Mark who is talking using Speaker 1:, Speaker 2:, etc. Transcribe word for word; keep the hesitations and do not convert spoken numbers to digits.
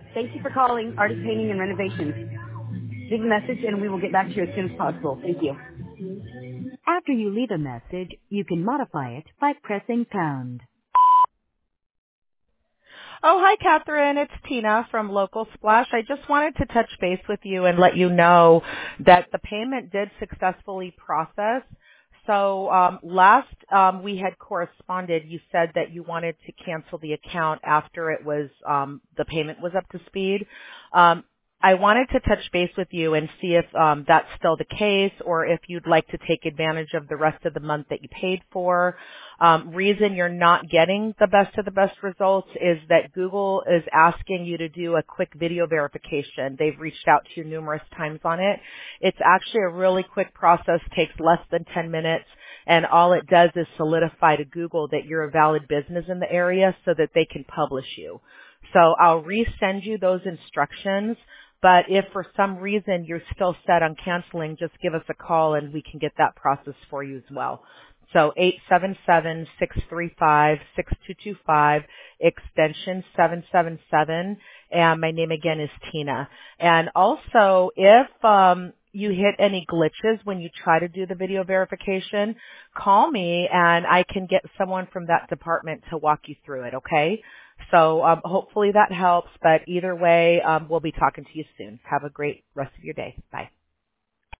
Speaker 1: Thank you for calling Artist Painting and Renovations. Leave a message and we will get back to you as soon as possible. Thank you. After you leave a message, you can modify it by pressing pound.
Speaker 2: Oh, hi, Catherine. It's Tina from Local Splash. I just wanted to touch base with you and let you know that the payment did successfully process. So um, last um, we had corresponded, you said that you wanted to cancel the account after it was um, the payment was up to speed. Um, I wanted to touch base with you and see if um, that's still the case or if you'd like to take advantage of the rest of the month that you paid for. Um, reason you're not getting the best of the best results is that Google is asking you to do a quick video verification. They've reached out to you numerous times on it. It's actually a really quick process, takes less than ten minutes, and all it does is solidify to Google that you're a valid business in the area so that they can publish you. So I'll resend you those instructions. But if for some reason you're still set on canceling, just give us a call and we can get that process for you as well. So eight seven seven, six three five, six two two five, extension seven seven seven. And my name again is Tina. And also, if um, you hit any glitches when you try to do the video verification, call me and I can get someone from that department to walk you through it, okay? So um, hopefully that helps, but either way, um, we'll be talking to you soon. Have a great rest of your day. Bye.